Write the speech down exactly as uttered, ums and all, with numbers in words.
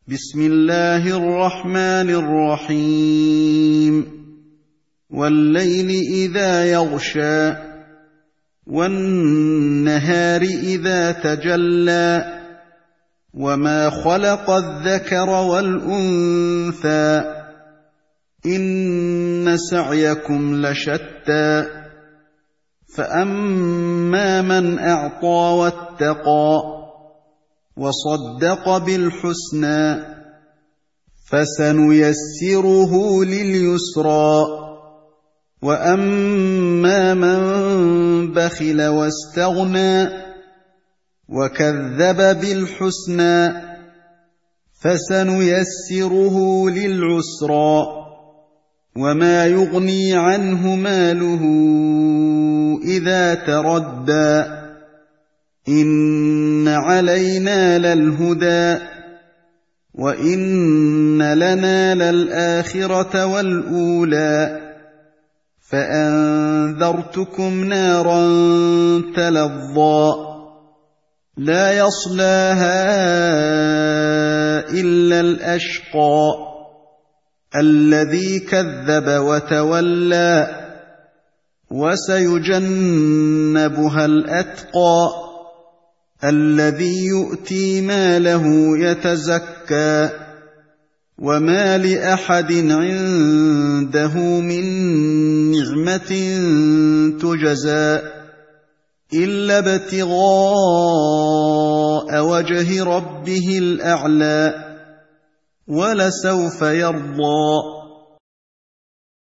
بسم الله الرحمن الرحيم والليل إذا يغشى والنهار إذا تجلى وما خلق الذكر والأنثى إن سعيكم لشتى فأما من أعطى واتقى وصدق بالحسنى فسنيسره لليسرى وأما من بخل واستغنى وكذب بالحسنى فسنيسره للعسرى وما يغني عنه ماله إذا تردى إن علينا للهدى وإن لنا للآخرة والأولى فأنذرتكم نارا تلظى لا يصلاها إلا الأشقى الذي كذب وتولى وسيجنبها الأتقى الذي يؤتي ماله يتزكى وما لأحد عنده من نعمة تجزى إلا ابتغاء وجه ربه الأعلى ولسوف يرضى